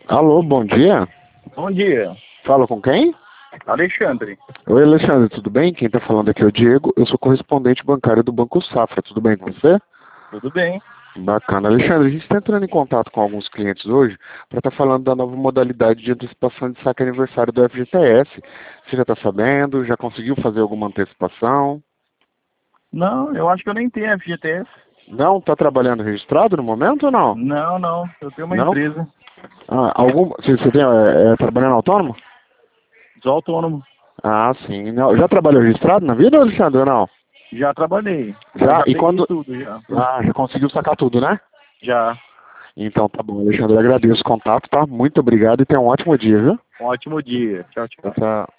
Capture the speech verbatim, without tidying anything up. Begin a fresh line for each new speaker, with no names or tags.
Alô, bom dia.
Bom dia,
Fala com quem?
Alexandre.
Oi, Alexandre, tudo bem? Quem está falando aqui é o Diego. Eu sou correspondente bancário do Banco Safra. Tudo bem com você?
Tudo bem?
Bacana. Alexandre, a gente está entrando em contato com alguns clientes hoje para estar falando da nova modalidade de antecipação de saque aniversário do F G T S. Você já está sabendo? Já conseguiu fazer alguma antecipação?
Não, eu acho que eu nem tenho F G T S.
Não? Está trabalhando registrado no momento ou não?
Não, não, eu tenho uma
Não?
empresa.
Ah, algum... Você, você tem, é, é, trabalhando autônomo?
Sou autônomo.
Ah, sim. Não. Já trabalhou registrado na vida, Alexandre, ou não?
Já trabalhei. Já,
Já?
já
E
peguei
quando...
tudo, já.
Ah, já conseguiu sacar tudo, né?
Já.
Então tá bom, Alexandre. Eu agradeço o contato, tá? Muito obrigado e tenha um ótimo dia, viu?
Um ótimo dia. Tchau,
Tchau,
tchau.
tchau.